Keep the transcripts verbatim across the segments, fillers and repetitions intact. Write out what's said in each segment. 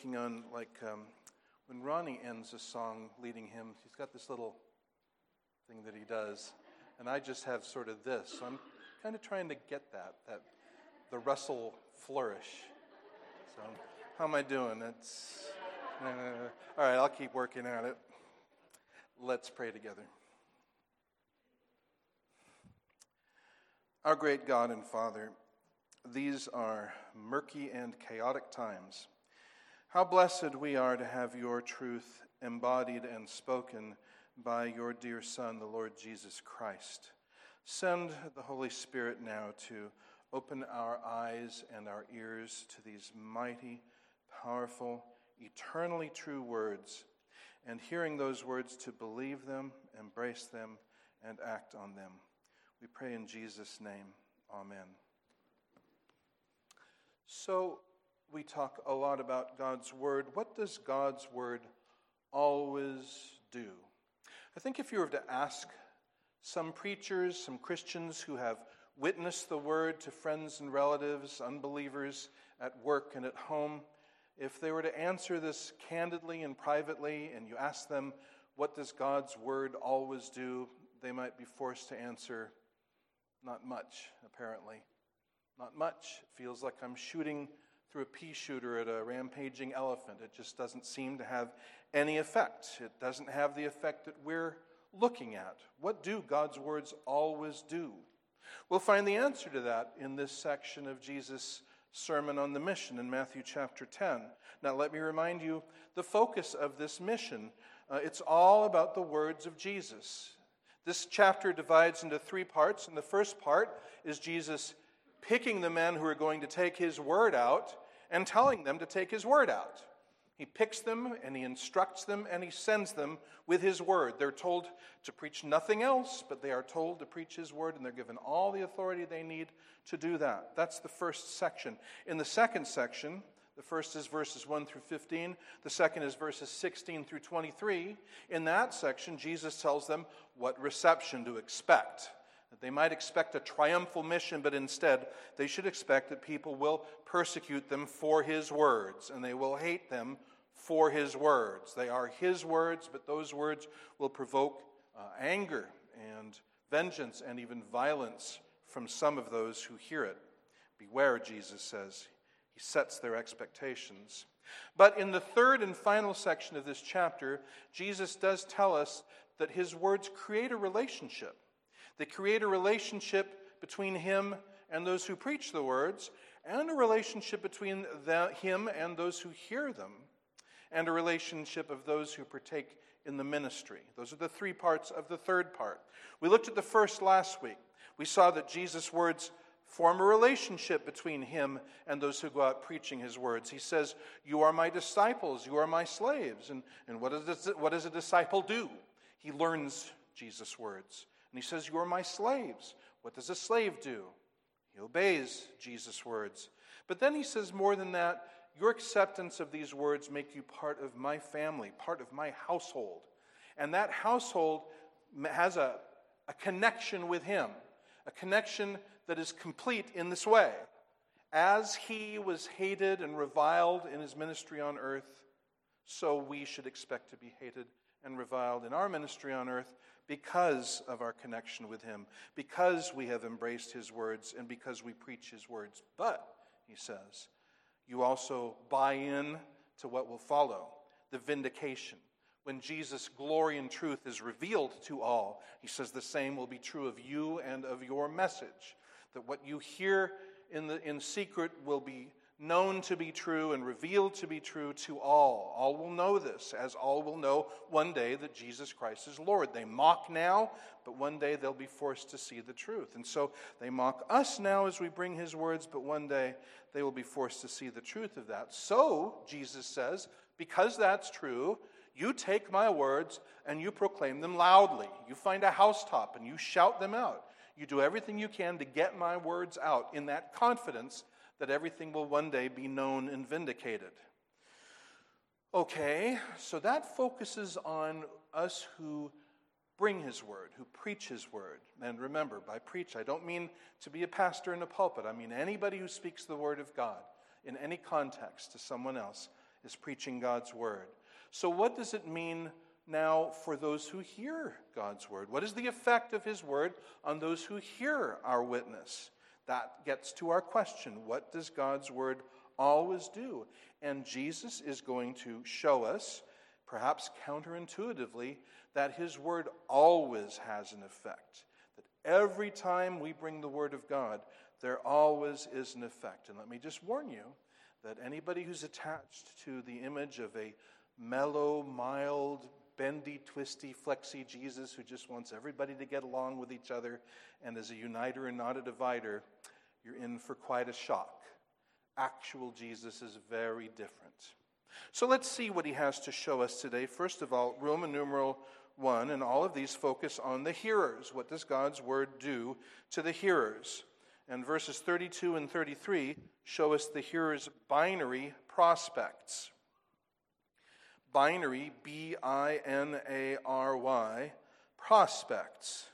working on, like, um, when Ronnie ends a song leading him, he's got this little thing that he does, and I just have sort of this. So I'm kind of trying to get that, that the Russell flourish. So how am I doing? It's uh, all right. I'll keep working at it. Let's pray together. Our great God and Father, these are murky and chaotic times. How blessed we are to have your truth embodied and spoken by your dear Son, the Lord Jesus Christ. Send the Holy Spirit now to open our eyes and our ears to these mighty, powerful, eternally true words, and hearing those words to believe them, embrace them, and act on them. We pray in Jesus' name. Amen. So, we talk a lot about God's Word. What does God's Word always do? I think if you were to ask some preachers, some Christians who have witnessed the Word to friends and relatives, unbelievers at work and at home, if they were to answer this candidly and privately, and you ask them, what does God's Word always do? They might be forced to answer, not much, apparently. Not much. It feels like I'm shooting through a pea shooter at a rampaging elephant. It just doesn't seem to have any effect. It doesn't have the effect that we're looking at. What do God's words always do? We'll find the answer to that in this section of Jesus' Sermon on the Mission in Matthew chapter ten. Now let me remind you the focus of this mission. Uh, it's all about the words of Jesus. This chapter divides into three parts, and the first part is Jesus picking the men who are going to take his word out and telling them to take his word out. He picks them and he instructs them and he sends them with his word. They're told to preach nothing else, but they are told to preach his word, and they're given all the authority they need to do that. That's the first section. In the second section, the first is verses one through fifteen. The second is verses sixteen through twenty-three. In that section, Jesus tells them what reception to expect. That they might expect a triumphal mission, but instead they should expect that people will persecute them for his words, and they will hate them for his words. They are his words, but those words will provoke uh, anger and vengeance and even violence from some of those who hear it. Beware, Jesus says. He sets their expectations. But in the third and final section of this chapter, Jesus does tell us that his words create a relationship. They create a relationship between him and those who preach the words, and a relationship between the, him and those who hear them, and a relationship of those who partake in the ministry. Those are the three parts of the third part. We looked at the first last week. We saw that Jesus' words form a relationship between him and those who go out preaching his words. He says, you are my disciples, you are my slaves. And, and what, does, what does a disciple do? He learns Jesus' words. And he says, you are my slaves. What does a slave do? He obeys Jesus' words. But then he says more than that, your acceptance of these words make you part of my family, part of my household. And that household has a, a connection with him, a connection that is complete in this way. As he was hated and reviled in his ministry on earth, so we should expect to be hated and reviled in our ministry on earth because of our connection with him, because we have embraced his words, and because we preach his words. But, he says, you also buy in to what will follow, the vindication. When Jesus' glory and truth is revealed to all, he says the same will be true of you and of your message. That what you hear in the in secret will be known to be true and revealed to be true to all. All will know this, as all will know one day that Jesus Christ is Lord. They mock now, but one day they'll be forced to see the truth. And so they mock us now as we bring his words, but one day they will be forced to see the truth of that. So, Jesus says, because that's true, you take my words and you proclaim them loudly. You find a housetop and you shout them out. You do everything you can to get my words out in that confidence that everything will one day be known and vindicated. Okay, so that focuses on us who bring his word, who preach his word. And remember, by preach, I don't mean to be a pastor in a pulpit. I mean anybody who speaks the word of God in any context to someone else. is preaching God's word. So what does it mean now for those who hear God's word? What is the effect of his word on those who hear our witness? That gets to our question. What does God's word always do? And Jesus is going to show us, perhaps counterintuitively, that his word always has an effect. That every time we bring the word of God, there always is an effect. And let me just warn you that anybody who's attached to the image of a mellow, mild, bendy, twisty, flexy Jesus who just wants everybody to get along with each other and is a uniter and not a divider, you're in for quite a shock. Actual Jesus is very different. So let's see what he has to show us today. First of all, Roman numeral one, and all of these focus on the hearers. What does God's word do to the hearers? And verses thirty-two and thirty-three show us the hearers' binary prospects. Binary, B I N A R Y, prospects.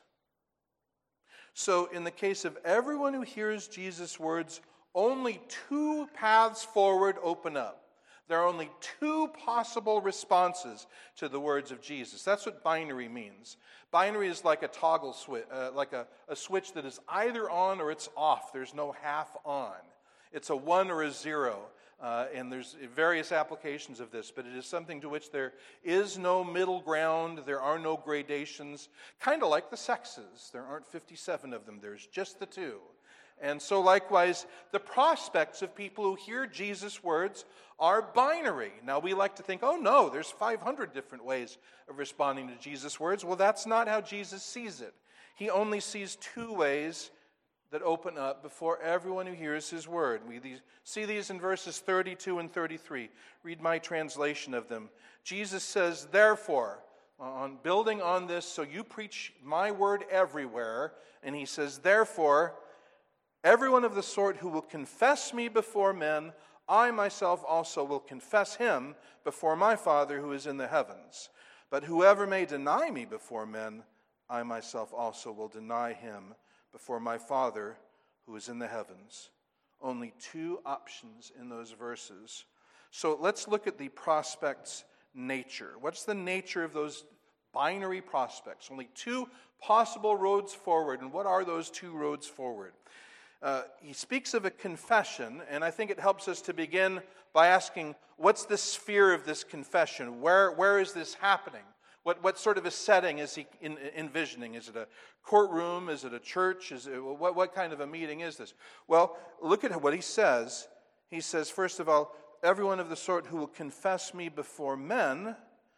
So in the case of everyone who hears Jesus' words, only two paths forward open up. There are only two possible responses to the words of Jesus. That's what binary means. Binary is like a toggle switch, uh, like a, a switch that is either on or it's off. There's no half on. It's a one or a zero. Uh, and there's various applications of this, but it is something to which there is no middle ground. There are no gradations. Kind of like the sexes. There aren't fifty-seven of them. There's just the two. And so likewise, the prospects of people who hear Jesus' words are binary. Now we like to think, oh no, there's five hundred different ways of responding to Jesus' words. Well, that's not how Jesus sees it. He only sees two ways that open up before everyone who hears his word. We these, see these in verses thirty-two and thirty-three. Read my translation of them. Jesus says, therefore, on building on this, so you preach my word everywhere, and he says, therefore, everyone of the sort who will confess me before men, I myself also will confess him before my Father who is in the heavens. But whoever may deny me before men, I myself also will deny him before my Father who is in the heavens. Only two options in those verses. So let's look at the prospect's nature. What's the nature of those binary prospects? Only two possible roads forward. And what are those two roads forward? Uh, he speaks of a confession, and I think it helps us to begin by asking, what's the sphere of this confession? Where, where is this happening? What, what sort of a setting is he in, envisioning? Is it a courtroom? Is it a church? Is it, what, what kind of a meeting is this? Well, look at what he says. He says, first of all, everyone of the sort who will confess me before men,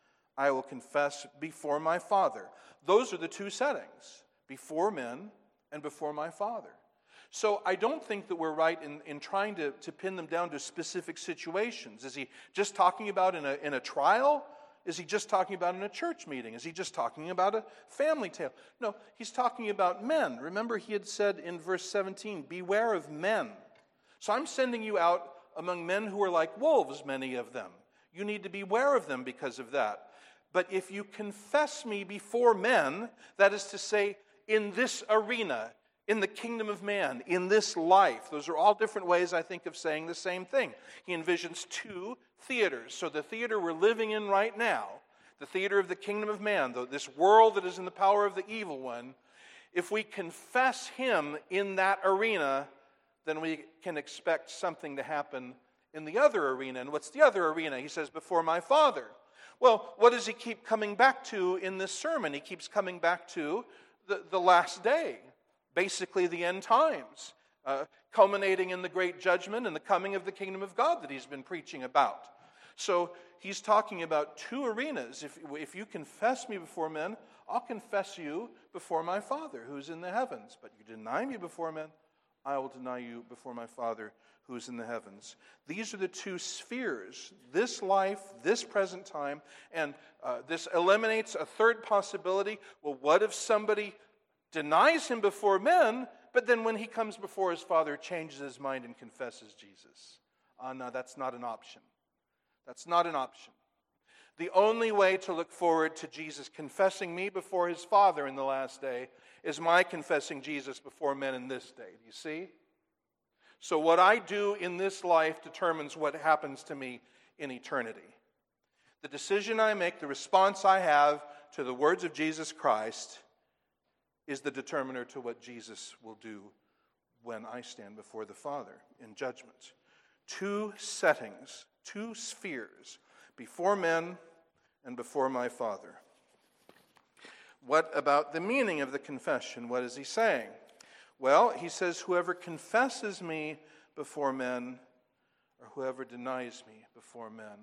I will confess before my Father. Those are the two settings, before men and before my Father. So I don't think that we're right in, in trying to, to pin them down to specific situations. Is he just talking about in a, in a trial? Is he just talking about in a church meeting? Is he just talking about a family tale? No, he's talking about men. Remember, he had said in verse seventeen, beware of men. So I'm sending you out among men who are like wolves, many of them. You need to beware of them because of that. But if you confess me before men, that is to say, in this arena, in the kingdom of man, in this life. Those are all different ways, I think, of saying the same thing. He envisions two theaters. So the theater we're living in right now, the theater of the kingdom of man, this world that is in the power of the evil one, if we confess him in that arena, then we can expect something to happen in the other arena. And what's the other arena? He says, before my Father. Well, what does he keep coming back to in this sermon? He keeps coming back to the, the last day. Basically the end times, uh, culminating in the great judgment and the coming of the kingdom of God that he's been preaching about. So he's talking about two arenas. If, if you confess me before men, I'll confess you before my Father who's in the heavens. But you deny me before men, I will deny you before my Father who's in the heavens. These are the two spheres, this life, this present time, and uh, this eliminates a third possibility. Well, what if somebody denies him before men, but then when he comes before his Father, changes his mind and confesses Jesus? Uh, no, that's not an option. That's not an option. The only way to look forward to Jesus confessing me before his Father in the last day is my confessing Jesus before men in this day. Do you see? So what I do in this life determines what happens to me in eternity. The decision I make, the response I have to the words of Jesus Christ is the determiner to what Jesus will do when I stand before the Father in judgment. Two settings, two spheres, before men and before my Father. What about the meaning of the confession? What is he saying? Well, he says, whoever confesses me before men, or whoever denies me before men.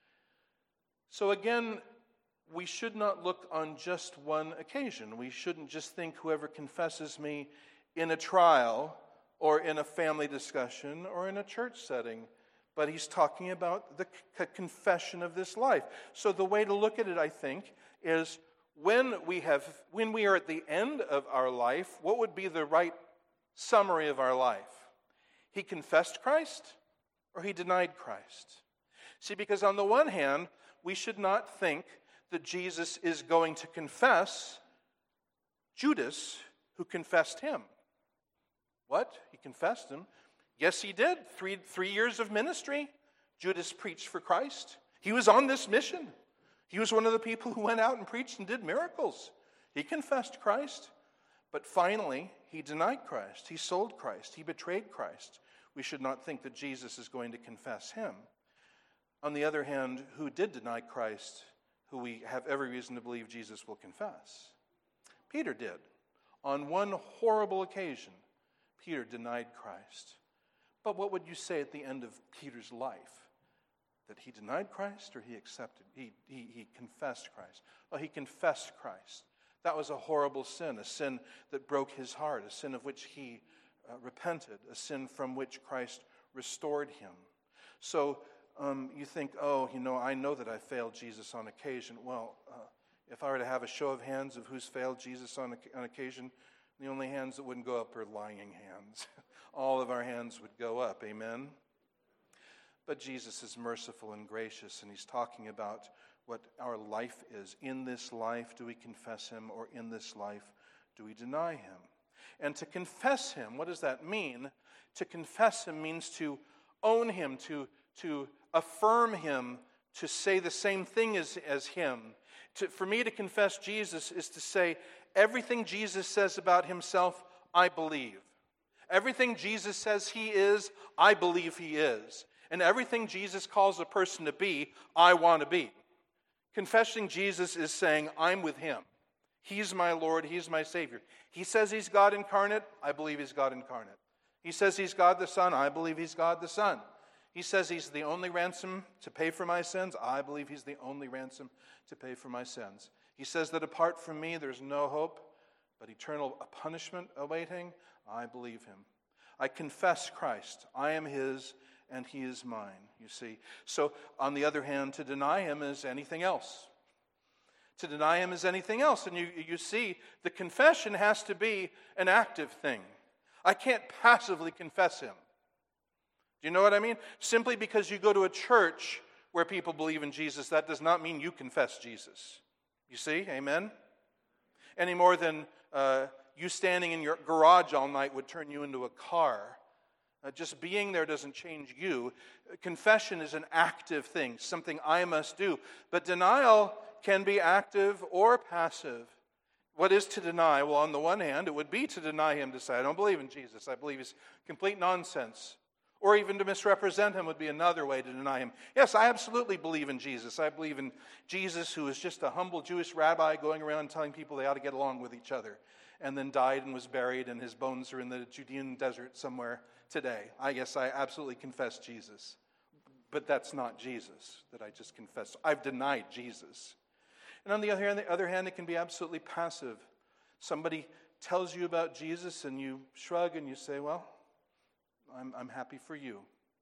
So again, we should not look on just one occasion. We shouldn't just think whoever confesses me in a trial or in a family discussion or in a church setting. But he's talking about the c- confession of this life. So the way to look at it, I think, is when we have, when we are at the end of our life, what would be the right summary of our life? He confessed Christ or he denied Christ? See, because on the one hand, we should not think that Jesus is going to confess Judas, who confessed him. What? He confessed him? Yes, he did. Three, three years of ministry, Judas preached for Christ. He was on this mission. He was one of the people who went out and preached and did miracles. He confessed Christ. But finally, he denied Christ. He sold Christ. He betrayed Christ. We should not think that Jesus is going to confess him. On the other hand, who did deny Christ, who we have every reason to believe Jesus will confess? Peter did. On one horrible occasion, Peter denied Christ. But what would you say at the end of Peter's life? That he denied Christ or he accepted, he, he, he confessed Christ? Well, he confessed Christ. That was a horrible sin, a sin that broke his heart, a sin of which he uh, repented, a sin from which Christ restored him. So um, you think, oh, you know, I know that I failed Jesus on occasion. Well, uh, if I were to have a show of hands of who's failed Jesus on, on occasion, the only hands that wouldn't go up are lying hands. All of our hands would go up, amen? But Jesus is merciful and gracious, and he's talking about what our life is. In this life, do we confess him, or in this life, do we deny him? And to confess him, what does that mean? To confess him means to own him, to, to affirm him, to say the same thing as, as him. To, for me to confess Jesus is to say, everything Jesus says about himself, I believe. Everything Jesus says he is, I believe he is. And everything Jesus calls a person to be, I want to be. Confessing Jesus is saying, I'm with him. He's my Lord, he's my Savior. He says he's God incarnate, I believe he's God incarnate. He says he's God the Son, I believe he's God the Son. He says he's the only ransom to pay for my sins, I believe he's the only ransom to pay for my sins. He says that apart from me there's no hope, but eternal punishment awaiting, I believe him. I confess Christ, I am his, and he is mine, you see. So, on the other hand, to deny him is anything else. To deny him is anything else. And you, you see, the confession has to be an active thing. I can't passively confess him. Do you know what I mean? Simply because you go to a church where people believe in Jesus, that does not mean you confess Jesus. You see? Amen? Any more than uh, you standing in your garage all night would turn you into a car. Uh, just being there doesn't change you. Confession is an active thing, something I must do. But denial can be active or passive. What is to deny? Well, on the one hand, it would be to deny him, to say, I don't believe in Jesus. I believe he's complete nonsense. Or even to misrepresent him would be another way to deny him. Yes, I absolutely believe in Jesus. I believe in Jesus, who is just a humble Jewish rabbi going around telling people they ought to get along with each other, and then died and was buried, and his bones are in the Judean desert somewhere today. I guess I absolutely confess Jesus. But that's not Jesus that I just confessed. I've denied Jesus. And on the other hand, the other hand, it can be absolutely passive. Somebody tells you about Jesus and you shrug and you say, well, I'm, I'm happy for you.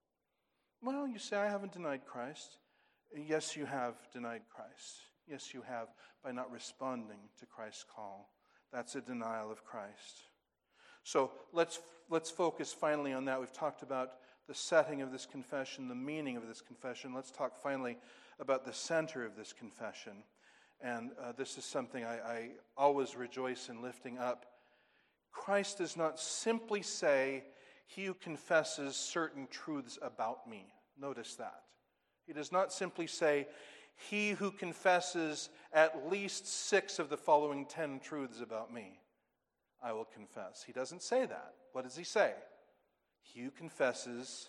Well, you say, I haven't denied Christ. Yes, you have denied Christ. Yes, you have, by not responding to Christ's call. That's a denial of Christ. So let's let's focus finally on that. We've talked about the setting of this confession, the meaning of this confession. Let's talk finally about the center of this confession. And uh, this is something I, I always rejoice in lifting up. Christ does not simply say, he who confesses certain truths about me. Notice that. He does not simply say, he who confesses at least six of the following ten truths about me, I will confess. He doesn't say that. What does he say? He who confesses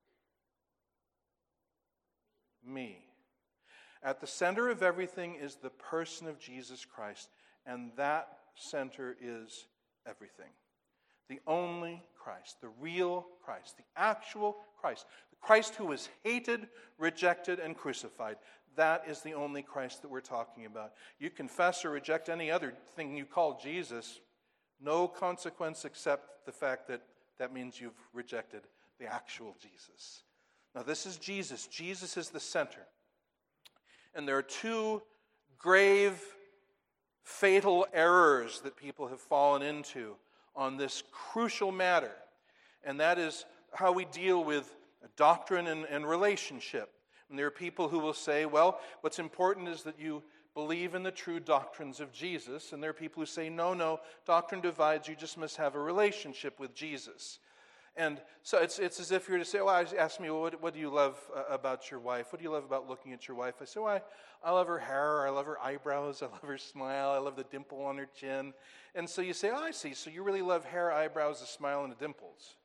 me. At the center of everything is the person of Jesus Christ, and that center is everything. The only Christ, the real Christ, the actual Christ, the Christ who was hated, rejected, and crucified. That is the only Christ that we're talking about. You confess or reject any other thing you call Jesus, no consequence except the fact that that means you've rejected the actual Jesus. Now, this is Jesus. Jesus is the center. And there are two grave, fatal errors that people have fallen into on this crucial matter. And that is how we deal with doctrine and, and relationship. And there are people who will say, well, what's important is that you believe in the true doctrines of Jesus. And there are people who say, no, no, doctrine divides, you just must have a relationship with Jesus. And so it's it's as if you're to say, well, ask me, well, what, what do you love uh, about your wife? What do you love about looking at your wife? I say, well, I, I love her hair, I love her eyebrows, I love her smile, I love the dimple on her chin. And so you say, oh, I see, so you really love hair, eyebrows, a smile, and the dimples.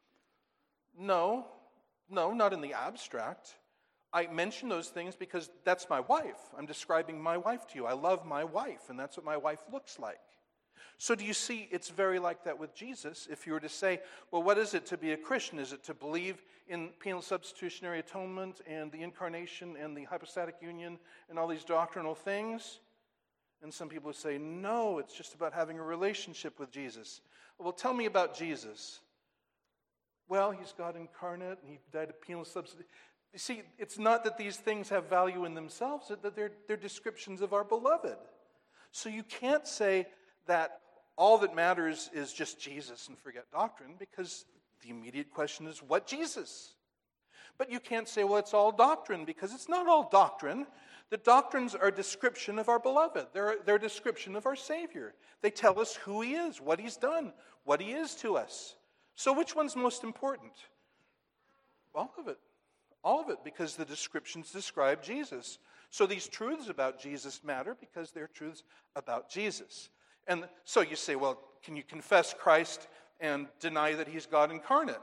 No, no, not in the abstract. I mention those things because that's my wife. I'm describing my wife to you. I love my wife, and that's what my wife looks like. So do you see, it's very like that with Jesus. If you were to say, well, what is it to be a Christian? Is it to believe in penal substitutionary atonement and the incarnation and the hypostatic union and all these doctrinal things? And some people would say, no, it's just about having a relationship with Jesus. Well, tell me about Jesus. Well, he's God incarnate, and he died of penal substitution. You see, it's not that these things have value in themselves, it's that they're, they're descriptions of our beloved. So you can't say that all that matters is just Jesus and forget doctrine, because the immediate question is, what Jesus? But you can't say, well, it's all doctrine, because it's not all doctrine. The doctrines are a description of our beloved. They're, they're a description of our Savior. They tell us who he is, what he's done, what he is to us. So which one's most important? All of it. All of it, because the descriptions describe Jesus. So these truths about Jesus matter because they're truths about Jesus. And so you say, well, can you confess Christ and deny that he's God incarnate?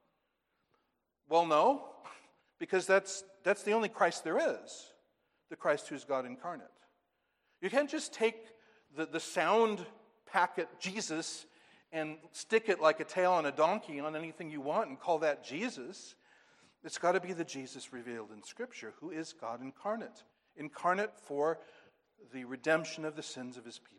Well, no, because that's that's the only Christ there is, the Christ who's God incarnate. You can't just take the, the sound packet Jesus and stick it like a tail on a donkey on anything you want and call that Jesus. It's got to be the Jesus revealed in Scripture, who is God incarnate. Incarnate for the redemption of the sins of his people.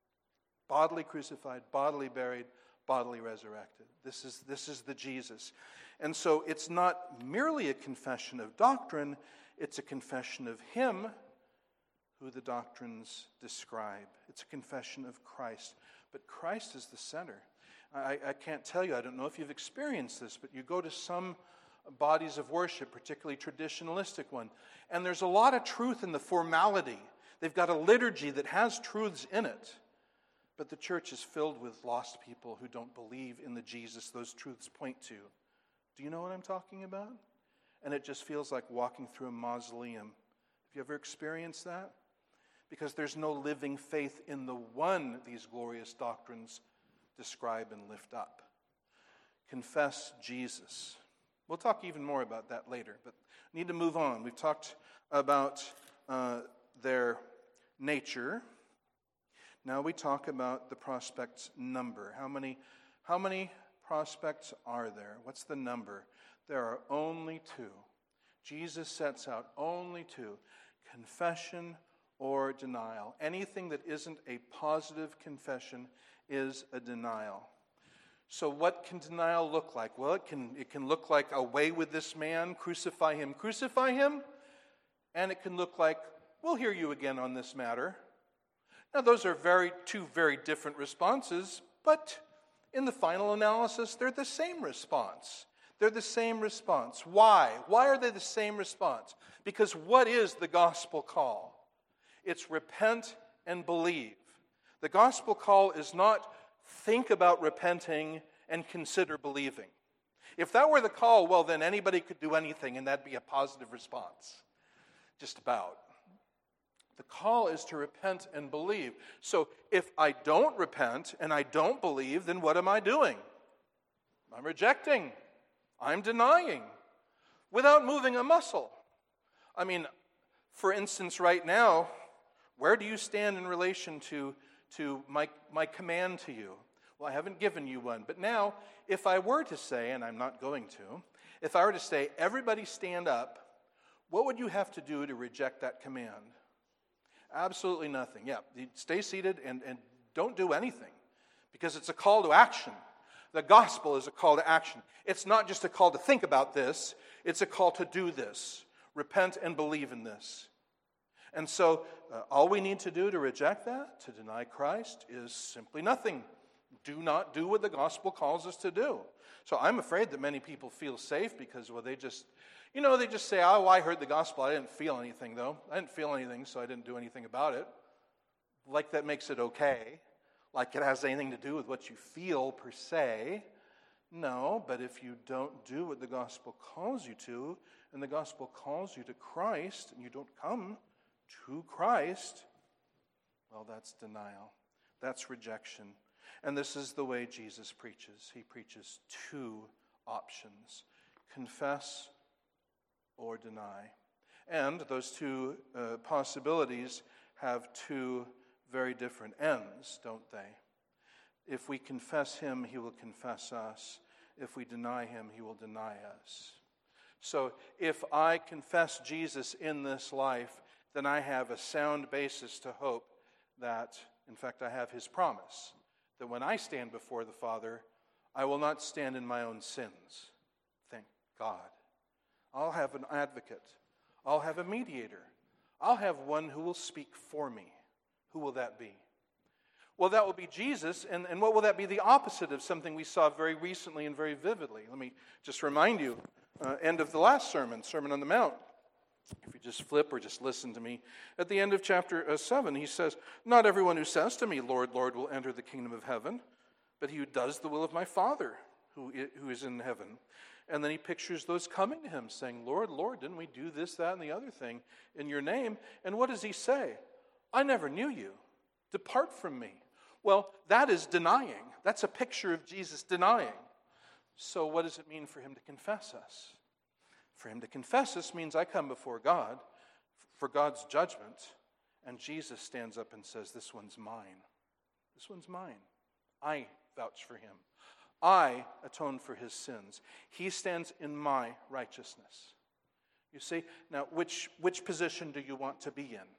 Bodily crucified, bodily buried, bodily resurrected. This is, this is the Jesus. And so it's not merely a confession of doctrine, it's a confession of him who the doctrines describe. It's a confession of Christ. But Christ is the center. I, I can't tell you, I don't know if you've experienced this, but you go to some bodies of worship, particularly traditionalistic one, and there's a lot of truth in the formality. They've got a liturgy that has truths in it, but the church is filled with lost people who don't believe in the Jesus those truths point to. Do you know what I'm talking about? And it just feels like walking through a mausoleum. Have you ever experienced that? Because there's no living faith in the one these glorious doctrines describe and lift up. Confess Jesus. We'll talk even more about that later, but we need to move on. We've talked about uh, their nature. Now we talk about the prospects' number. How many, how many prospects are there? What's the number? There are only two. Jesus sets out only two: confession or denial. Anything that isn't a positive confession is a denial. So what can denial look like? Well, it can, it can look like away with this man, crucify him, crucify him. And it can look like, we'll hear you again on this matter. Now, those are very two very different responses, but in the final analysis, they're the same response. They're the same response. Why? Why are they the same response? Because what is the gospel call? It's repent and believe. The gospel call is not think about repenting and consider believing. If that were the call, well, then anybody could do anything, and that'd be a positive response. Just about. The call is to repent and believe. So if I don't repent and I don't believe, then what am I doing? I'm rejecting. I'm denying. Without moving a muscle. I mean, for instance, right now, where do you stand in relation to, to my, my command to you? Well, I haven't given you one. But now, if I were to say, and I'm not going to, if I were to say, everybody stand up, what would you have to do to reject that command? Absolutely nothing. Yeah, stay seated and, and don't do anything. Because it's a call to action. The gospel is a call to action. It's not just a call to think about this. It's a call to do this. Repent and believe in this. And so, uh, all we need to do to reject that, to deny Christ, is simply nothing. Do not do what the gospel calls us to do. So I'm afraid that many people feel safe because, well, they just, you know, they just say, oh, I heard the gospel. I didn't feel anything, though. I didn't feel anything, so I didn't do anything about it. Like that makes it okay. Like it has anything to do with what you feel, per se. No, but if you don't do what the gospel calls you to, and the gospel calls you to Christ, and you don't come to Christ, well, that's denial. That's rejection. And this is the way Jesus preaches. He preaches two options: confess or deny. And those two uh, possibilities have two very different ends, don't they? If we confess him, he will confess us. If we deny him, he will deny us. So if I confess Jesus in this life, then I have a sound basis to hope that, in fact, I have his promise, that when I stand before the Father, I will not stand in my own sins. Thank God. I'll have an advocate. I'll have a mediator. I'll have one who will speak for me. Who will that be? Well, that will be Jesus, and, and what will that be? The opposite of something we saw very recently and very vividly. Let me just remind you, uh, end of the last sermon, Sermon on the Mount. If you just flip or just listen to me, at the end of chapter uh, seven, he says, "Not everyone who says to me, 'Lord, Lord,' will enter the kingdom of heaven, but he who does the will of my Father who who is in heaven." And then he pictures those coming to him, saying, "Lord, Lord, didn't we do this, that, and the other thing in your name?" And what does he say? "I never knew you. Depart from me." Well, that is denying. That's a picture of Jesus denying. So what does it mean for him to confess us? For him to confess us means I come before God for God's judgment, and Jesus stands up and says, "This one's mine. This one's mine. I vouch for him. I atone for his sins. He stands in my righteousness." You see? Now, which, which position do you want to be in?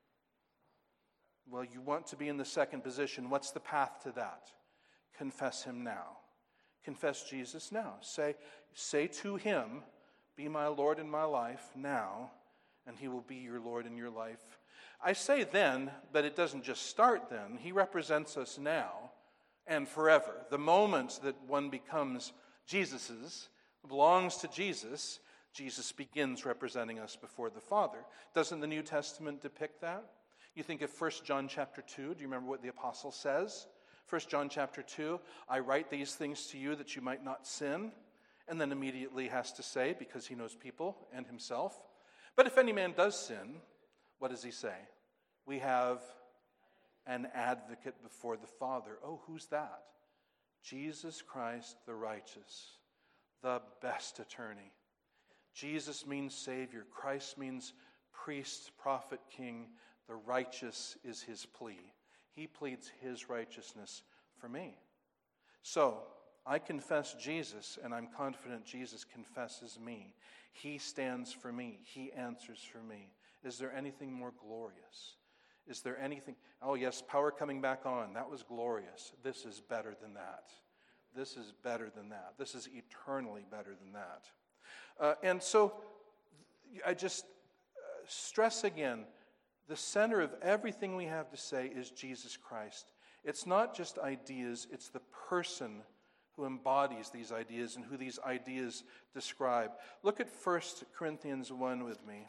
Well, you want to be in the second position. What's the path to that? Confess him now. Confess Jesus now. Say, say to him, "Be my Lord in my life now," and he will be your Lord in your life. I say then, but it doesn't just start then. He represents us now and forever. The moment that one becomes Jesus's, belongs to Jesus, Jesus begins representing us before the Father. Doesn't the New Testament depict that? You think of First John chapter two. Do you remember what the apostle says? First John chapter two, "I write these things to you that you might not sin." And then immediately has to say, because he knows people and himself, "But if any man does sin," what does he say? "We have an advocate before the Father." Oh, who's that? Jesus Christ the righteous, the best attorney. Jesus means Savior. Christ means priest, prophet, king. The righteous is his plea. He pleads his righteousness for me. So, I confess Jesus, and I'm confident Jesus confesses me. He stands for me. He answers for me. Is there anything more glorious? Is there anything? Oh, yes, power coming back on. That was glorious. This is better than that. This is better than that. This is eternally better than that. Uh, and so, I just uh, stress again, the center of everything we have to say is Jesus Christ. It's not just ideas, it's the person who embodies these ideas and who these ideas describe. Look at First Corinthians one with me,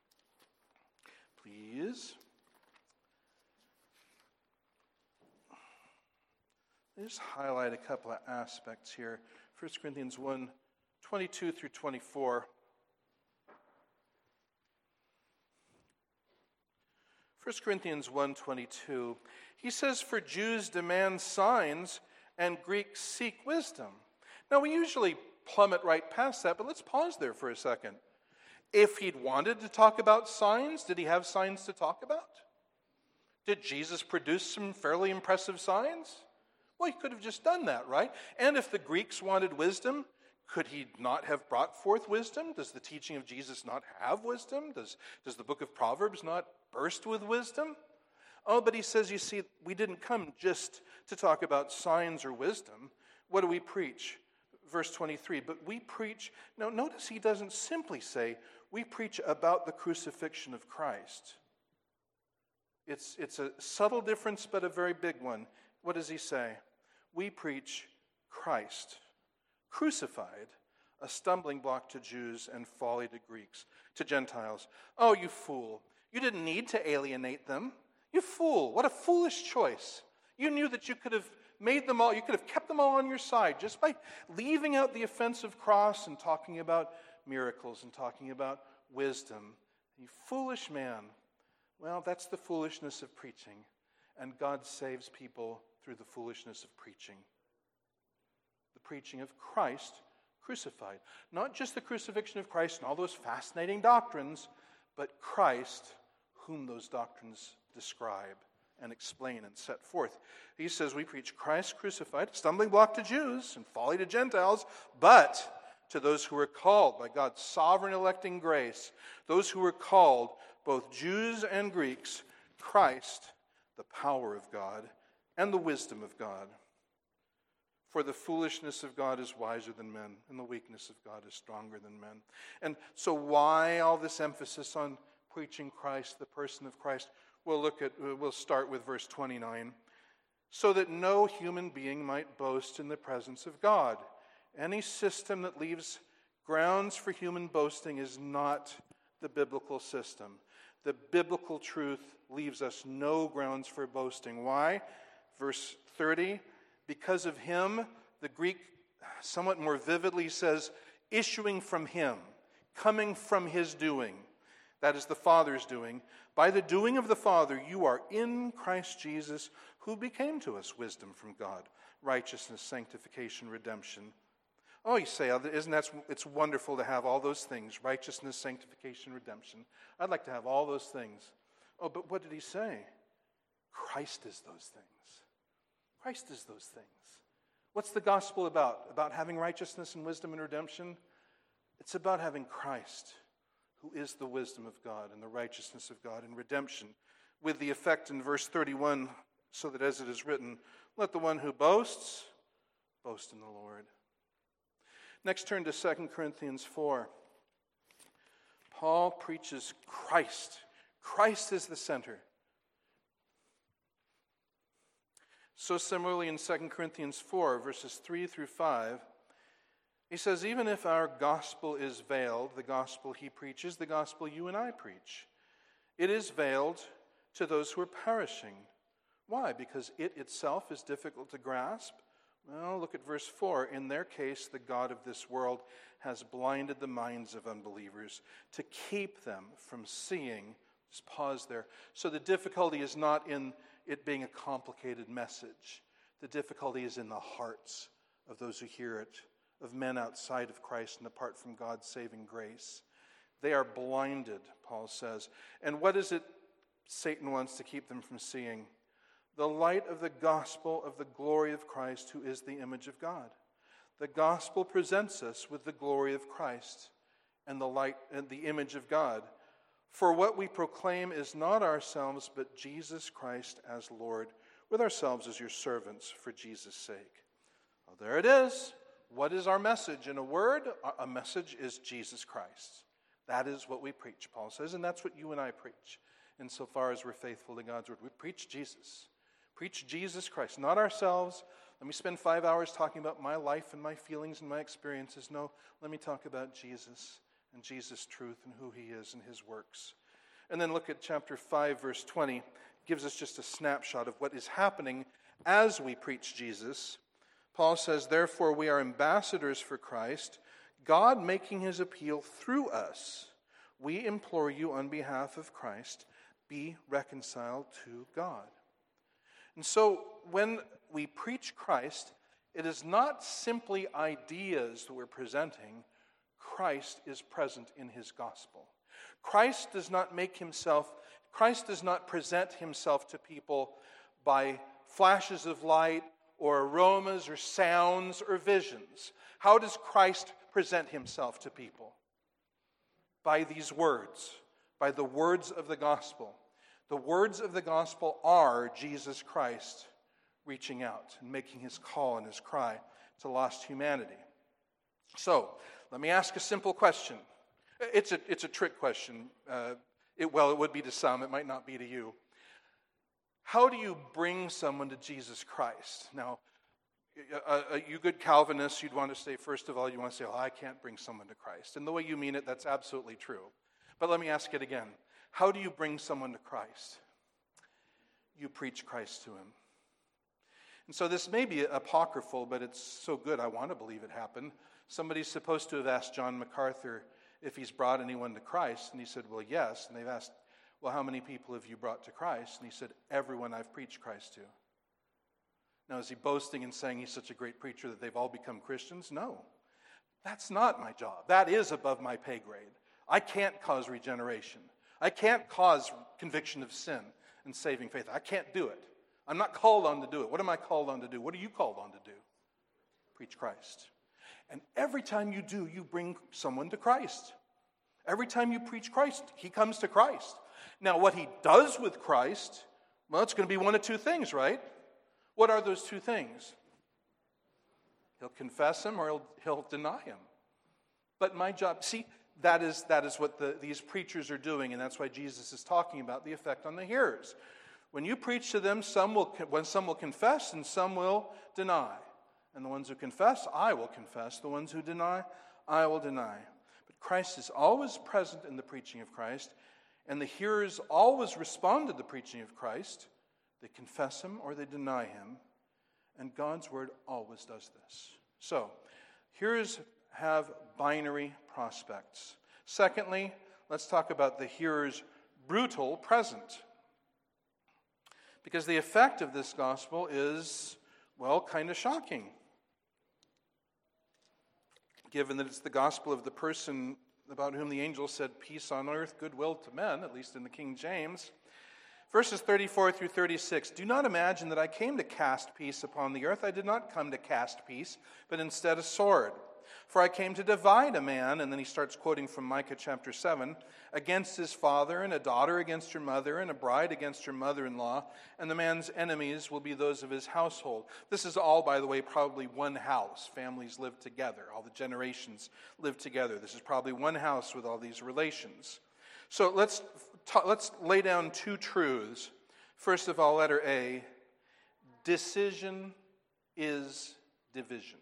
please. Let me just highlight a couple of aspects here. First Corinthians one, twenty-two through twenty-four. First Corinthians one twenty-two, he says, "For Jews demand signs, and Greeks seek wisdom." Now, we usually plummet right past that, but let's pause there for a second. If he'd wanted to talk about signs, did he have signs to talk about? Did Jesus produce some fairly impressive signs? Well, he could have just done that, right? And if the Greeks wanted wisdom, could he not have brought forth wisdom? Does the teaching of Jesus not have wisdom? Does, does the book of Proverbs not burst with wisdom? Oh, but he says, you see, we didn't come just to talk about signs or wisdom. What do we preach? Verse twenty-three, but we preach, now notice he doesn't simply say, we preach about the crucifixion of Christ. It's, it's a subtle difference, but a very big one. What does he say? We preach Christ, crucified, a stumbling block to Jews and folly to Greeks, to Gentiles. Oh, you fool. You didn't need to alienate them. You fool. What a foolish choice. You knew that you could have made them all, you could have kept them all on your side just by leaving out the offensive cross and talking about miracles and talking about wisdom. You foolish man. Well, that's the foolishness of preaching. And God saves people through the foolishness of preaching. The preaching of Christ crucified. Not just the crucifixion of Christ and all those fascinating doctrines, but Christ, whom those doctrines describe and explain and set forth. He says we preach Christ crucified, stumbling block to Jews and folly to Gentiles, but to those who are called by God's sovereign electing grace, those who are called, both Jews and Greeks, Christ, the power of God and the wisdom of God. For the foolishness of God is wiser than men, and the weakness of God is stronger than men. And so why all this emphasis on preaching Christ, the person of Christ? We'll look at, we'll start with verse twenty-nine. So that no human being might boast in the presence of God. Any system that leaves grounds for human boasting is not the biblical system. The biblical truth leaves us no grounds for boasting. Why? Verse thirty, because of him, the Greek somewhat more vividly says, issuing from him, coming from his doing. That is the Father's doing. By the doing of the Father, you are in Christ Jesus, who became to us wisdom from God, righteousness, sanctification, redemption. Oh, you say, isn't that, it's wonderful to have all those things, righteousness, sanctification, redemption. I'd like to have all those things. Oh, but what did he say? Christ is those things. Christ is those things. What's the gospel about? About having righteousness and wisdom and redemption? It's about having Christ, who is the wisdom of God and the righteousness of God and redemption, with the effect in verse thirty-one, so that as it is written, let the one who boasts, boast in the Lord. Next, turn to Second Corinthians four. Paul preaches Christ. Christ is the center. So similarly in Second Corinthians four, verses three through five, he says, even if our gospel is veiled, the gospel he preaches, the gospel you and I preach, it is veiled to those who are perishing. Why? Because it itself is difficult to grasp? Well, look at verse four. In their case, the God of this world has blinded the minds of unbelievers to keep them from seeing. Just pause there. So the difficulty is not in it being a complicated message. The difficulty is in the hearts of those who hear it, of men outside of Christ and apart from God's saving grace. They are blinded, Paul says. And what is it Satan wants to keep them from seeing? The light of the gospel of the glory of Christ, who is the image of God. The gospel presents us with the glory of Christ and the light and the image of God. For what we proclaim is not ourselves, but Jesus Christ as Lord, with ourselves as your servants for Jesus' sake. Well, there it is. What is our message? In a word, a message is Jesus Christ. That is what we preach, Paul says, and that's what you and I preach. Insofar as we're faithful to God's word, we preach Jesus. Preach Jesus Christ, not ourselves. Let me spend five hours talking about my life and my feelings and my experiences. No, let me talk about Jesus and Jesus' truth and who he is and his works. And then look at chapter five, verse twenty. It gives us just a snapshot of what is happening as we preach Jesus. Paul says, therefore we are ambassadors for Christ, God making his appeal through us, we implore you on behalf of Christ, be reconciled to God. And so when we preach Christ, it is not simply ideas that we're presenting. Christ is present in his gospel. Christ does not make himself, Christ does not present himself to people by flashes of light or aromas or sounds or visions. How does Christ present himself to people? By these words, by the words of the gospel. The words of the gospel are Jesus Christ reaching out and making his call and his cry to lost humanity. So, let me ask a simple question. It's a, it's a trick question. Uh, it, well, it would be to some. It might not be to you. How do you bring someone to Jesus Christ? Now, uh, uh, you good Calvinists, you'd want to say, first of all, you want to say, oh, I can't bring someone to Christ. And the way you mean it, that's absolutely true. But let me ask it again. How do you bring someone to Christ? You preach Christ to him. And so this may be apocryphal, but it's so good I want to believe it happened. Somebody's supposed to have asked John MacArthur if he's brought anyone to Christ, and he said, well, yes. And they've asked, well, how many people have you brought to Christ? And he said, everyone I've preached Christ to. Now, is he boasting and saying he's such a great preacher that they've all become Christians? No. That's not my job. That is above my pay grade. I can't cause regeneration. I can't cause conviction of sin and saving faith. I can't do it. I'm not called on to do it. What am I called on to do? What are you called on to do? Preach Christ. And every time you do, you bring someone to Christ. Every time you preach Christ, he comes to Christ. Now, what he does with Christ, well, it's going to be one of two things, right? What are those two things? He'll confess him or he'll, he'll deny him. But my job, see, that is, that is what the, these preachers are doing, and that's why Jesus is talking about the effect on the hearers. When you preach to them, some will, when some will confess and some will deny. And the ones who confess, I will confess. The ones who deny, I will deny. But Christ is always present in the preaching of Christ, and the hearers always respond to the preaching of Christ. They confess him or they deny him, and God's word always does this. So, hearers have binary prospects. Secondly, let's talk about the hearer's brutal present. Because the effect of this gospel is, well, kind of shocking. Given that it's the gospel of the person about whom the angel said, peace on earth, goodwill to men, at least in the King James. Verses thirty-four through thirty-six, do not imagine that I came to cast peace upon the earth. I did not come to cast peace, but instead a sword. For I came to divide a man, and then he starts quoting from Micah chapter seven, against his father, and a daughter against her mother, and a bride against her mother-in-law, and the man's enemies will be those of his household. This is all, by the way, probably one house. Families live together. All the generations live together. This is probably one house with all these relations. So let's, ta- let's lay down two truths. First of all, letter A, decision is division.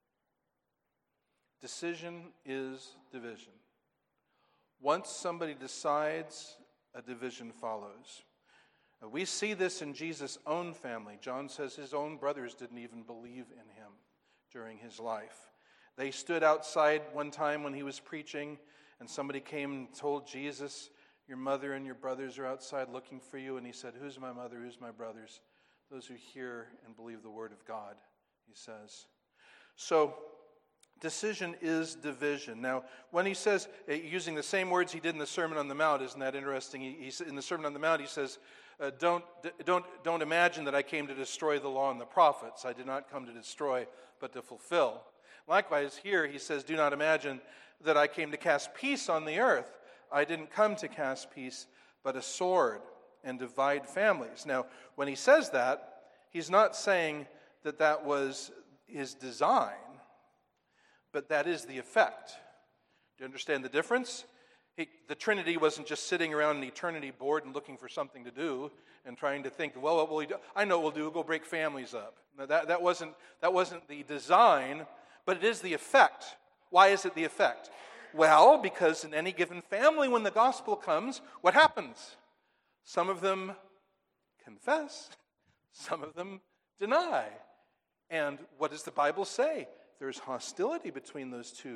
Decision is division. Once somebody decides, a division follows. We see this in Jesus' own family. John says his own brothers didn't even believe in him during his life. They stood outside one time when he was preaching, and somebody came and told Jesus, your mother and your brothers are outside looking for you. And he said, who's my mother, who's my brothers? Those who hear and believe the word of God, he says. So, decision is division. Now, when he says, using the same words he did in the Sermon on the Mount, isn't that interesting? He, he, in the Sermon on the Mount, he says, uh, don't, don't, don't imagine that I came to destroy the law and the prophets. I did not come to destroy, but to fulfill. Likewise, here he says, do not imagine that I came to cast peace on the earth. I didn't come to cast peace, but a sword and divide families. Now, when he says that, he's not saying that that was his design, but that is the effect. Do you understand the difference? He, the Trinity wasn't just sitting around an eternity bored and looking for something to do and trying to think, well, what will he do? I know what we'll do. We'll go break families up. Now, that, that, wasn't, that wasn't the design, but it is the effect. Why is it the effect? Well, because in any given family, when the gospel comes, what happens? Some of them confess. Some of them deny. And what does the Bible say? There's hostility between those two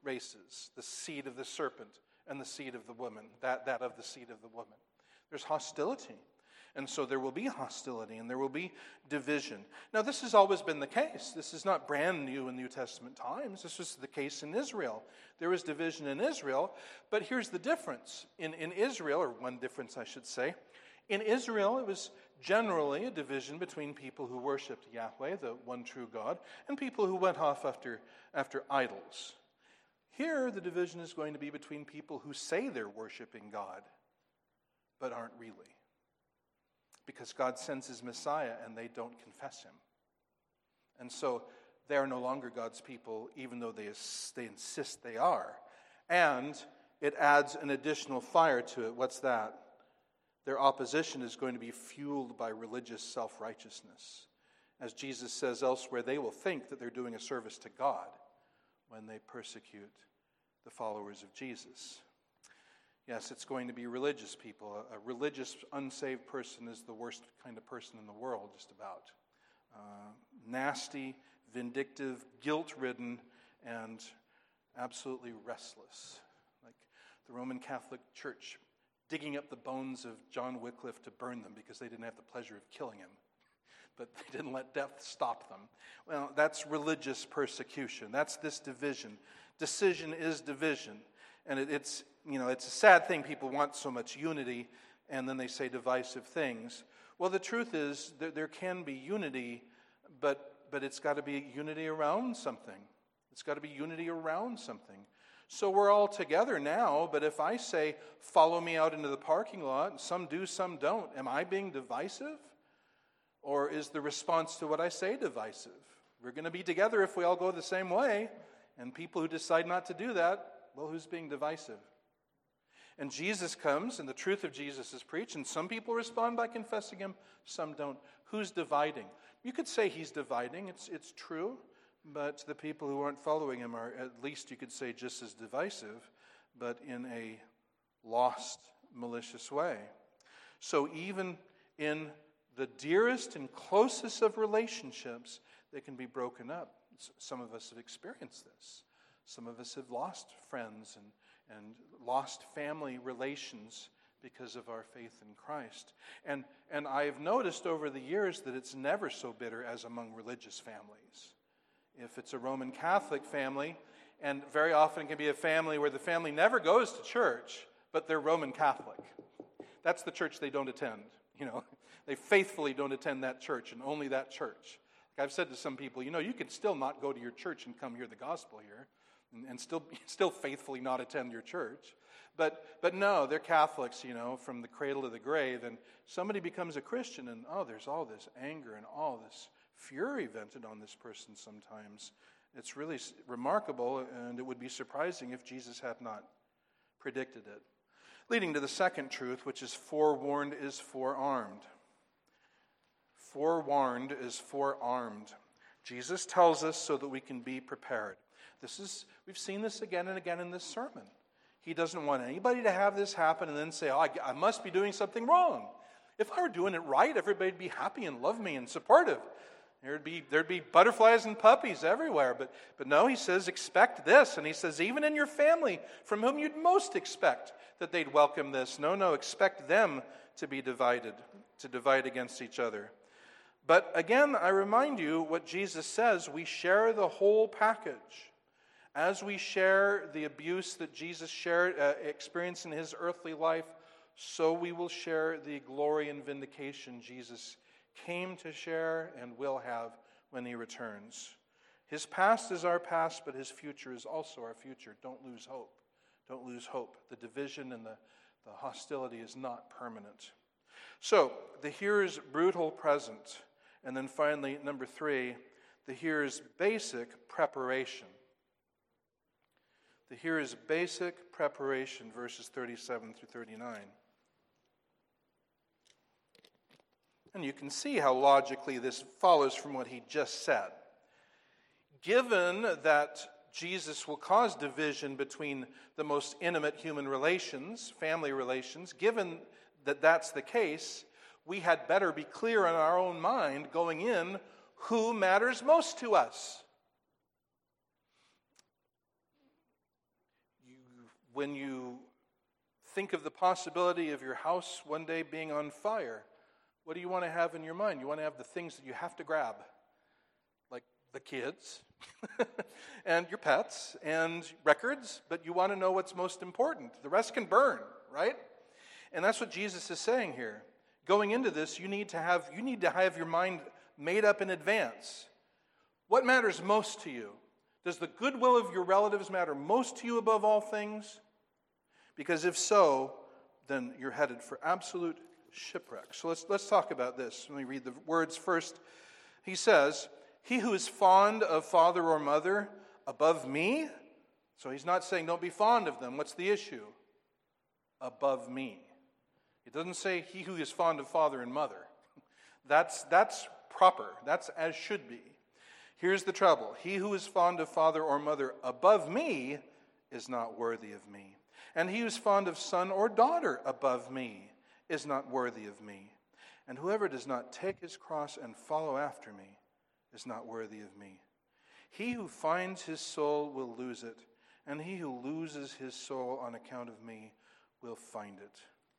races, the seed of the serpent and the seed of the woman, that, that of the seed of the woman. There's hostility. And so there will be hostility and there will be division. Now, this has always been the case. This is not brand new in New Testament times. This was the case in Israel. There was division in Israel, but here's the difference. In, in Israel, or one difference I should say, in Israel it was generally a division between people who worshipped Yahweh, the one true God, and people who went off after, after idols. Here, the division is going to be between people who say they're worshiping God, but aren't really. Because God sends his Messiah and they don't confess him. And so they are no longer God's people, even though they, they insist they are. And it adds an additional fire to it. What's that? Their opposition is going to be fueled by religious self-righteousness. As Jesus says elsewhere, they will think that they're doing a service to God when they persecute the followers of Jesus. Yes, it's going to be religious people. A, a religious, unsaved person is the worst kind of person in the world, just about. Uh, nasty, vindictive, guilt-ridden, and absolutely restless. Like the Roman Catholic Church digging up the bones of John Wycliffe to burn them because they didn't have the pleasure of killing him. But they didn't let death stop them. Well, that's religious persecution. That's this division. Decision is division. And it, it's, you know, it's a sad thing. People want so much unity, and then they say divisive things. Well, the truth is that there can be unity, but, but it's got to be unity around something. It's got to be unity around something. So we're all together now, but if I say, follow me out into the parking lot, and some do, some don't, am I being divisive? Or is the response to what I say divisive? We're going to be together if we all go the same way, and people who decide not to do that, well, who's being divisive? And Jesus comes, and the truth of Jesus is preached, and some people respond by confessing him, some don't. Who's dividing? You could say he's dividing, it's, it's true, but the people who aren't following him are, at least you could say, just as divisive, but in a lost, malicious way. So even in the dearest and closest of relationships, they can be broken up. Some of us have experienced this. Some of us have lost friends and, and lost family relations because of our faith in Christ. And, and I've noticed over the years that it's never so bitter as among religious families. If it's a Roman Catholic family, and very often it can be a family where the family never goes to church, but they're Roman Catholic. That's the church they don't attend, you know. They faithfully don't attend that church and only that church. Like I've said to some people, you know, you can still not go to your church and come hear the gospel here and, and still still faithfully not attend your church. But but no, they're Catholics, you know, from the cradle to the grave. And somebody becomes a Christian and, oh, there's all this anger and all this fury vented on this person sometimes. It's really remarkable, and it would be surprising if Jesus had not predicted it. Leading to the second truth, which is forewarned is forearmed. Forewarned is forearmed. Jesus tells us so that we can be prepared. This is, we've seen this again and again in this sermon. He doesn't want anybody to have this happen and then say, oh, I, I must be doing something wrong. If I were doing it right, everybody'd be happy and love me and supportive. There'd be, there'd be butterflies and puppies everywhere. But, but no, he says, expect this. And he says, even in your family, from whom you'd most expect that they'd welcome this. No, no, expect them to be divided, to divide against each other. But again, I remind you what Jesus says, we share the whole package. As we share the abuse that Jesus shared, uh, experienced in his earthly life, so we will share the glory and vindication Jesus came to share and will have when he returns. His past is our past, but his future is also our future. Don't lose hope. Don't lose hope. The division and the, the hostility is not permanent. So, the hearer's brutal present. And then finally, number three, the hearer's basic preparation. The hearer's basic preparation, verses thirty-seven through thirty-nine. And you can see how logically this follows from what he just said. Given that Jesus will cause division between the most intimate human relations, family relations, given that that's the case, we had better be clear in our own mind going in who matters most to us. when you think of the possibility of your house one day being on fire, what do you want to have in your mind? You want to have the things that you have to grab, like the kids and your pets and records, but you want to know what's most important. The rest can burn, right? And that's what Jesus is saying here. Going into this, you need to have you need to have your mind made up in advance. What matters most to you? Does the goodwill of your relatives matter most to you above all things? Because if so, then you're headed for absolute shipwreck. So let's let's talk about this. Let me read the words first. He says, "He who is fond of father or mother above me," so he's not saying don't be fond of them. What's the issue? Above me. It doesn't say he who is fond of father and mother. That's that's proper. That's as should be. Here's the trouble. He who is fond of father or mother above me is not worthy of me. And he who is fond of son or daughter above me is not worthy of me. And whoever does not take his cross and follow after me is not worthy of me. He who finds his soul will lose it, and he who loses his soul on account of me will find it.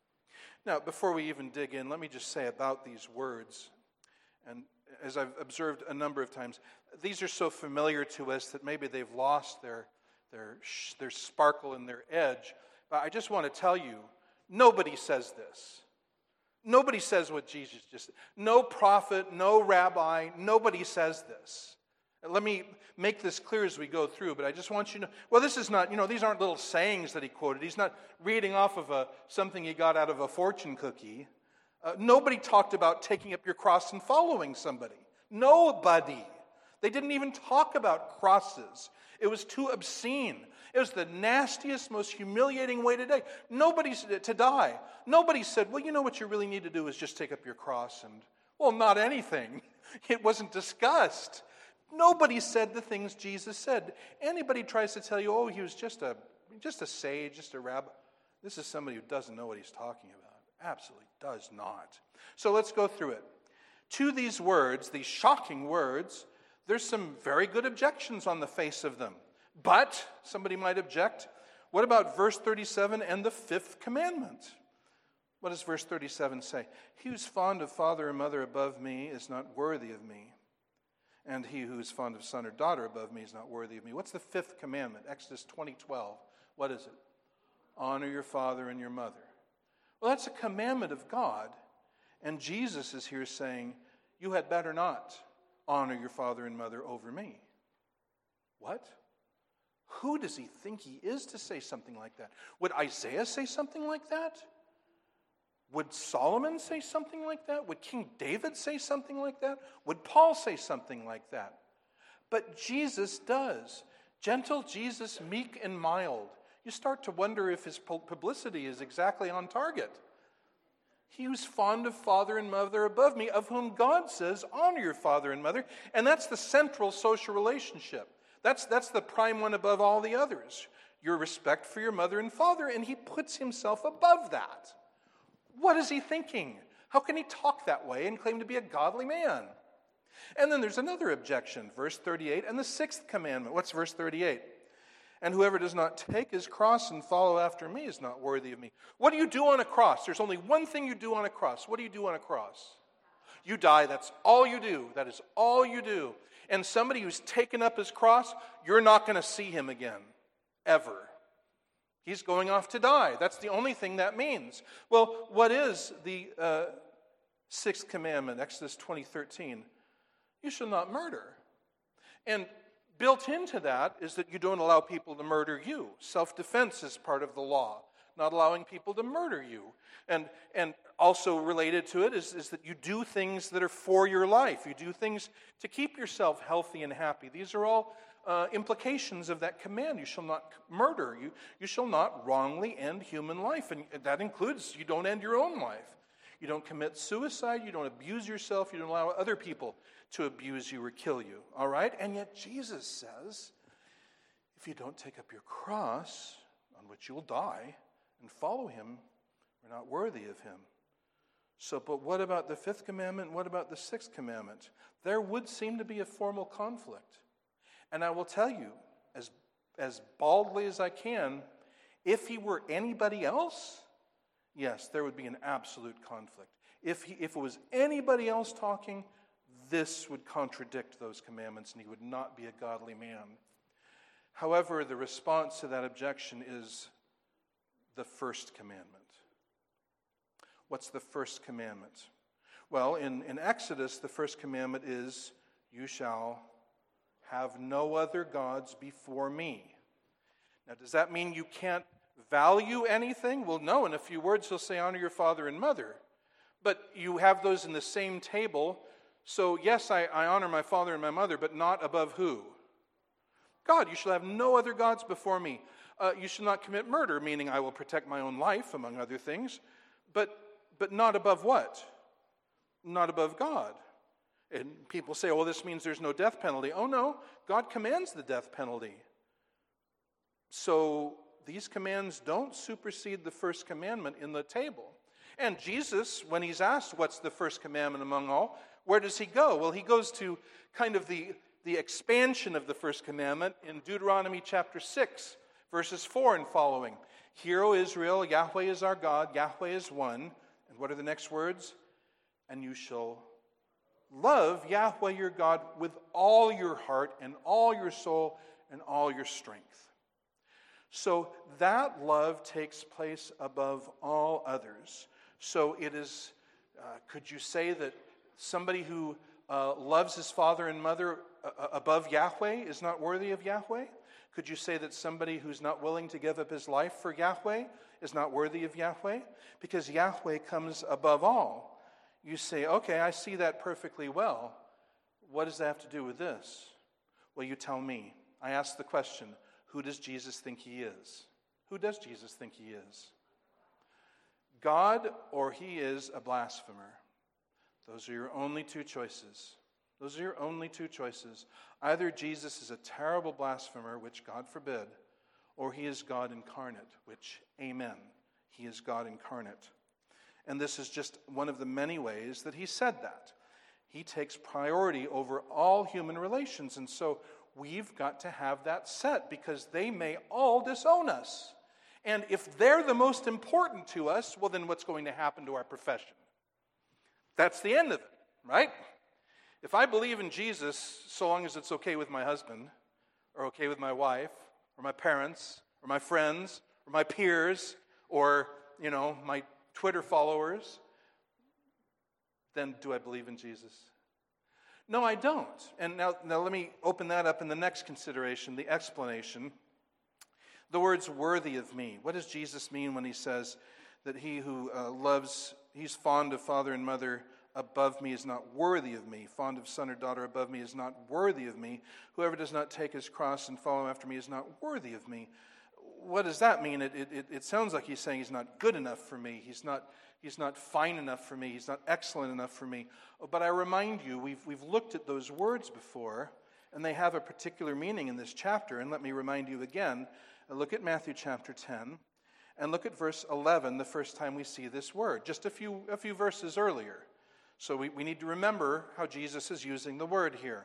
Now, before we even dig in, let me just say about these words, and as I've observed a number of times, these are so familiar to us that maybe they've lost their their their sparkle and their edge. But I just want to tell you, nobody says this. Nobody says what Jesus just said. No prophet, no rabbi, nobody says this. And let me make this clear as we go through, but I just want you to know, well, this is not, you know, these aren't little sayings that he quoted. He's not reading off of a something he got out of a fortune cookie. Uh, nobody talked about taking up your cross and following somebody. Nobody. They didn't even talk about crosses. It was too obscene. It was the nastiest, most humiliating way to die. Nobody to die. Nobody said, well, you know what you really need to do is just take up your cross and, well, not anything. It wasn't discussed. Nobody said the things Jesus said. Anybody tries to tell you, oh, he was just a just a sage, just a rabbi. This is somebody who doesn't know what he's talking about. Absolutely does not. So let's go through it. To these words, these shocking words, there's some very good objections on the face of them. But, somebody might object, what about verse thirty-seven and the fifth commandment? What does verse thirty-seven say? He who's fond of father or mother above me is not worthy of me. And he who is fond of son or daughter above me is not worthy of me. What's the fifth commandment? Exodus twenty twelve. What is it? Honor your father and your mother. Well, that's a commandment of God. And Jesus is here saying, you had better not honor your father and mother over me. What? Who does he think he is to say something like that? Would Isaiah say something like that? Would Solomon say something like that? Would King David say something like that? Would Paul say something like that? But Jesus does. Gentle Jesus, meek and mild. You start to wonder if his publicity is exactly on target. He who's fond of father and mother above me, of whom God says, honor your father and mother. And that's the central social relationship. That's, that's the prime one above all the others. Your respect for your mother and father, and he puts himself above that. What is he thinking? How can he talk that way and claim to be a godly man? And then there's another objection, verse thirty-eight, and the sixth commandment. What's verse thirty-eight? And whoever does not take his cross and follow after me is not worthy of me. What do you do on a cross? There's only one thing you do on a cross. What do you do on a cross? You die. That's all you do. That is all you do. And somebody who's taken up his cross, you're not going to see him again, ever. He's going off to die. That's the only thing that means. Well, what is the uh, sixth commandment, Exodus twenty thirteen? You shall not murder. And built into that is that you don't allow people to murder you. Self-defense is part of the law, not allowing people to murder you. And and also related to it is, is that you do things that are for your life. You do things to keep yourself healthy and happy. These are all uh, implications of that command. You shall not murder. You, you shall not wrongly end human life. And that includes you don't end your own life. You don't commit suicide. You don't abuse yourself. You don't allow other people to abuse you or kill you. All right? And yet Jesus says, if you don't take up your cross, on which you will die, and follow him, you're not worthy of him. So, but what about the fifth commandment? What about the sixth commandment? There would seem to be a formal conflict. And I will tell you, as, as baldly as I can, If he were anybody else, yes, there would be an absolute conflict. If he, if it was anybody else talking, this would contradict those commandments, and he would not be a godly man. However, the response to that objection is the first commandment. What's the first commandment? Well, in, in Exodus, the first commandment is, you shall have no other gods before me. Now, does that mean you can't value anything? Well, no. In a few words, he'll say, honor your father and mother. But you have those in the same table. So, yes, I, I honor my father and my mother, but not above who? God. You shall have no other gods before me. Uh, you shall not commit murder, meaning I will protect my own life, among other things. But, but not above what? Not above God. And people say, well, this means there's no death penalty. Oh, no. God commands the death penalty. So these commands don't supersede the first commandment in the table. And Jesus, when he's asked what's the first commandment among all, where does he go? Well, he goes to kind of the, the expansion of the first commandment in Deuteronomy chapter six, verses four and following. Hear, O Israel, Yahweh is our God, Yahweh is one. And what are the next words? And you shall love Yahweh your God with all your heart and all your soul and all your strength. So that love takes place above all others. So it is, uh, could you say that somebody who uh, loves his father and mother uh, above Yahweh is not worthy of Yahweh? Could you say that somebody who's not willing to give up his life for Yahweh is not worthy of Yahweh? Because Yahweh comes above all. You say, okay, I see that perfectly well. What does that have to do with this? Well, you tell me. I ask the question, who does Jesus think he is? Who does Jesus think he is? God, or he is a blasphemer. Those are your only two choices. Those are your only two choices. Either Jesus is a terrible blasphemer, which God forbid, or he is God incarnate, which, amen, he is God incarnate. And this is just one of the many ways that he said that. He takes priority over all human relations, and so we've got to have that set because they may all disown us. And if they're the most important to us, well, then what's going to happen to our profession? That's the end of it, right? If I believe in Jesus, so long as it's okay with my husband, or okay with my wife, or my parents, or my friends, or my peers, or, you know, my Twitter followers, then do I believe in Jesus? No, I don't. And now, now let me open that up in the next consideration, the explanation. The words worthy of me. What does Jesus mean when he says that he who uh, loves, he's fond of father and mother above me is not worthy of me. Fond of son or daughter above me is not worthy of me. Whoever does not take his cross and follow after me is not worthy of me. What does that mean? It, it, it sounds like he's saying he's not good enough for me. He's not, he's not fine enough for me. He's not excellent enough for me. But I remind you, we've, we've looked at those words before, and they have a particular meaning in this chapter. And let me remind you again, look at Matthew chapter ten, and look at verse eleven, the first time we see this word, just a few, a few verses earlier. So we, we need to remember how Jesus is using the word here.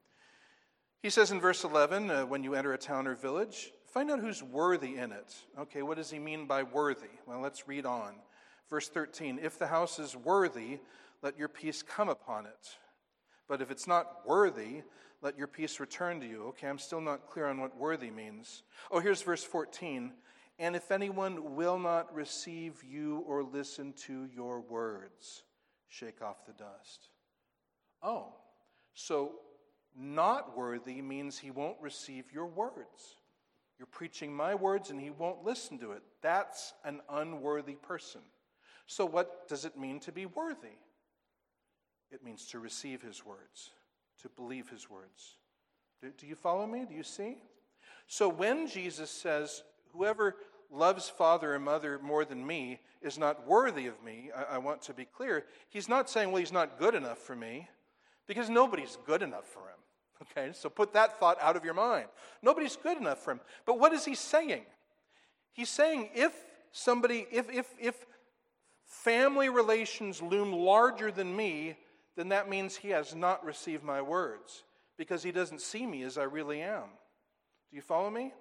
He says in verse eleven, uh, when you enter a town or village, find out who's worthy in it. Okay, what does he mean by worthy? Well, let's read on. Verse thirteen, if the house is worthy, let your peace come upon it. But if it's not worthy, let your peace return to you. Okay, I'm still not clear on what worthy means. Oh, here's verse fourteen. And if anyone will not receive you or listen to your words, shake off the dust. Oh, so not worthy means he won't receive your words. You're preaching my words and he won't listen to it. That's an unworthy person. So what does it mean to be worthy? It means to receive his words, to believe his words. Do, do you follow me? Do you see? So when Jesus says, whoever loves father and mother more than me is not worthy of me, I, I want to be clear, he's not saying, well, he's not good enough for me, because nobody's good enough for him. Okay, so put that thought out of your mind. Nobody's good enough for him. But what is he saying? He's saying if somebody, if if if family relations loom larger than me, then that means he has not received my words, because he doesn't see me as I really am. Do you follow me?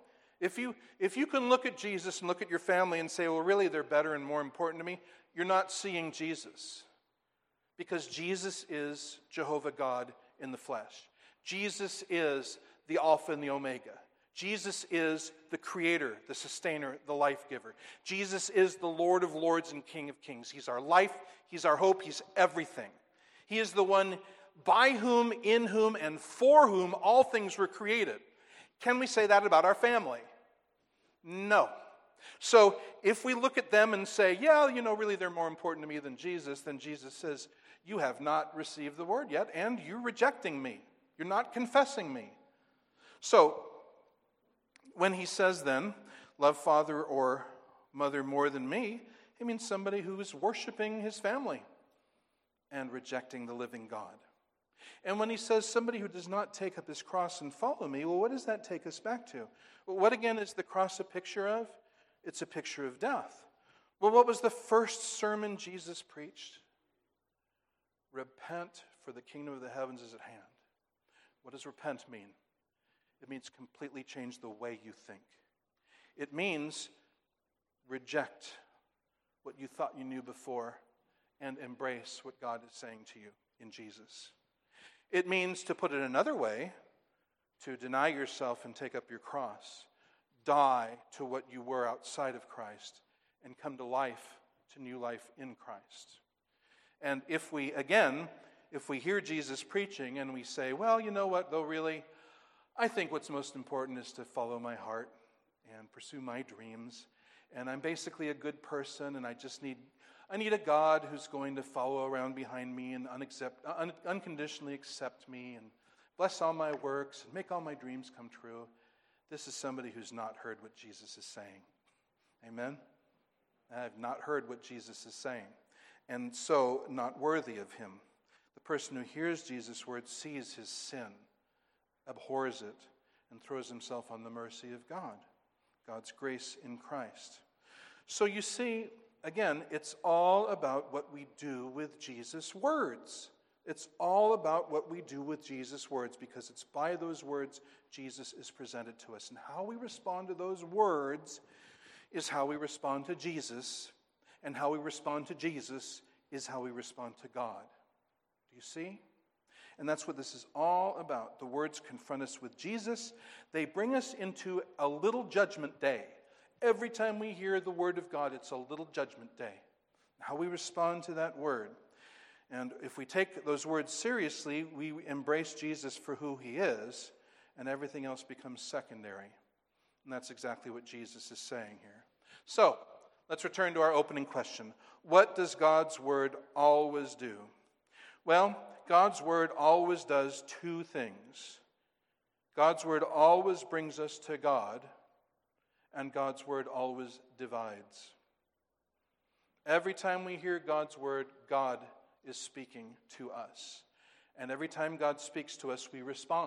If you, if you can look at Jesus and look at your family and say, well, really, they're better and more important to me, you're not seeing Jesus. Because Jesus is Jehovah God in the flesh. Jesus is the Alpha and the Omega. Jesus is the Creator, the Sustainer, the Life Giver. Jesus is the Lord of Lords and King of Kings. He's our life, He's our hope, He's everything. He is the one by whom, in whom, and for whom all things were created. Can we say that about our family? No. So if we look at them and say, yeah, you know, really they're more important to me than Jesus, then Jesus says, you have not received the word yet, and you're rejecting me. You're not confessing me. So when he says then, love father or mother more than me, he means somebody who is worshiping his family and rejecting the living God. And when he says somebody who does not take up his cross and follow me, well, what does that take us back to? Well, what again is the cross a picture of? It's a picture of death. Well, what was the first sermon Jesus preached? Repent, for the kingdom of the heavens is at hand. What does repent mean? It means completely change the way you think. It means reject what you thought you knew before and embrace what God is saying to you in Jesus. It means, to put it another way, to deny yourself and take up your cross, die to what you were outside of Christ, and come to life, to new life in Christ. And if we, again, if we hear Jesus preaching and we say, well, you know what, though really, I think what's most important is to follow my heart and pursue my dreams, and I'm basically a good person, and I just need I need a God who's going to follow around behind me and unaccept, un, unconditionally accept me and bless all my works and make all my dreams come true. This is somebody who's not heard what Jesus is saying. Amen? I've not heard what Jesus is saying, and so not worthy of him. The person who hears Jesus' words sees his sin, abhors it, and throws himself on the mercy of God, God's grace in Christ. So you see, again, it's all about what we do with Jesus' words. It's all about what we do with Jesus' words, because it's by those words Jesus is presented to us. And how we respond to those words is how we respond to Jesus, and how we respond to Jesus is how we respond to God. Do you see? And that's what this is all about. The words confront us with Jesus. They bring us into a little judgment day. Every time we hear the word of God, it's a little judgment day. How we respond to that word. And if we take those words seriously, we embrace Jesus for who he is, and everything else becomes secondary. And that's exactly what Jesus is saying here. So, let's return to our opening question. What does God's word always do? Well, God's word always does two things. God's word always brings us to God, and God's word always divides. Every time we hear God's word, God is speaking to us. And every time God speaks to us, we respond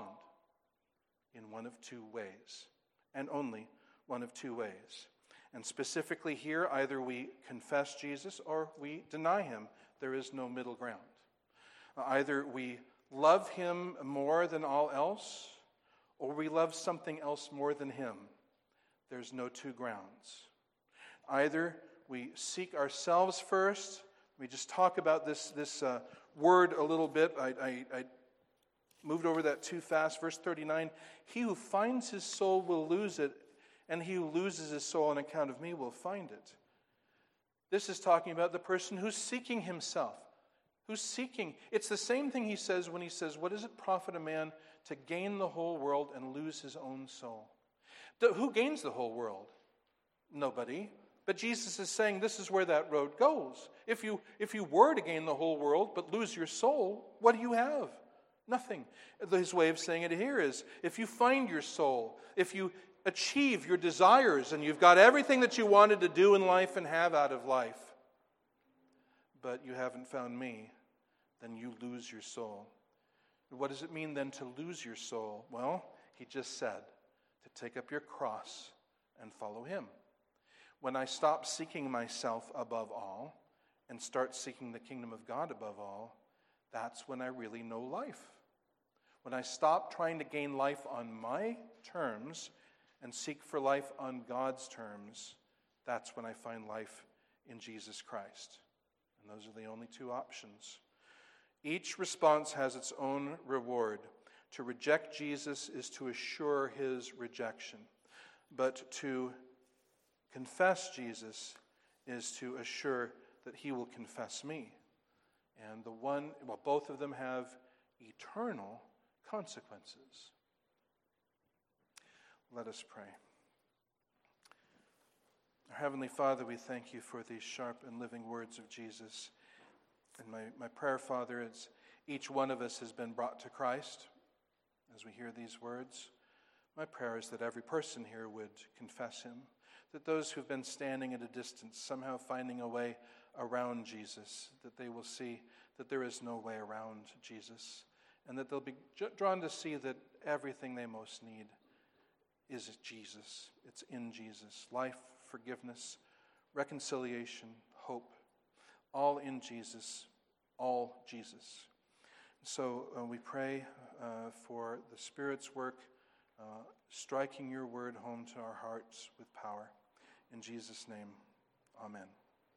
in one of two ways, and only one of two ways. And specifically here, either we confess Jesus or we deny him. There is no middle ground. Either we love him more than all else, or we love something else more than him. There's no two grounds. Either we seek ourselves first. We just talk about this, this uh, word a little bit. I, I, I moved over that too fast. Verse thirty-nine, he who finds his soul will lose it, and he who loses his soul on account of me will find it. This is talking about the person who's seeking himself. Who's seeking? It's the same thing he says when he says, what does it profit a man to gain the whole world and lose his own soul? The, who gains the whole world? Nobody. But Jesus is saying this is where that road goes. If you, if you were to gain the whole world but lose your soul, what do you have? Nothing. His way of saying it here is, if you find your soul, if you achieve your desires and you've got everything that you wanted to do in life and have out of life, but you haven't found me, then you lose your soul. What does it mean then to lose your soul? Well, he just said, to take up your cross and follow him. When I stop seeking myself above all and start seeking the kingdom of God above all, that's when I really know life. When I stop trying to gain life on my terms and seek for life on God's terms, that's when I find life in Jesus Christ. And those are the only two options. Each response has its own reward. To reject Jesus is to assure his rejection. But to confess Jesus is to assure that he will confess me. And the one, well, both of them have eternal consequences. Let us pray. Our Heavenly Father, we thank you for these sharp and living words of Jesus. And my, my prayer, Father, is each one of us has been brought to Christ as we hear these words. My prayer is that every person here would confess him, that those who've been standing at a distance, somehow finding a way around Jesus, that they will see that there is no way around Jesus, and that they'll be drawn to see that everything they most need is Jesus. It's in Jesus. Life, forgiveness, reconciliation, hope, all in Jesus, all Jesus. So uh, we pray uh, for the Spirit's work, uh, striking your word home to our hearts with power. In Jesus' name, amen.